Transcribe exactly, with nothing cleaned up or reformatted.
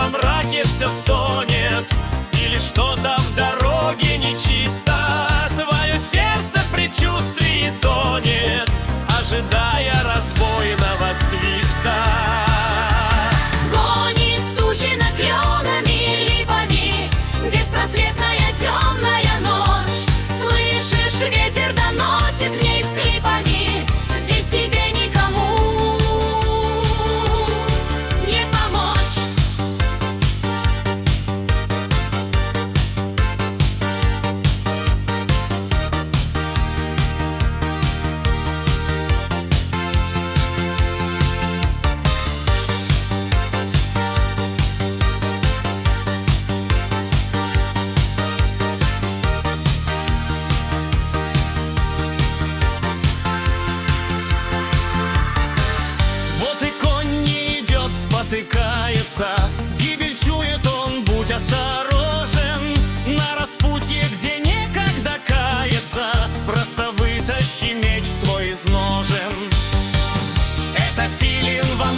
во мраке все стонет, или что-то в дороге нечисто. Твое сердце в предчувствии тонет, ожидая разбойного свиста. Гонит тучи над кленами и липами, беспросветная темная ночь. Слышишь, ветер доносит в ней всхлипами: здесь тебе никому не помочь. Вот и конь не идет, спотыкается, гибель чует он, будь осторожен. На распутье, где некогда каяться, просто вытащи меч свой из ножен. Это филин во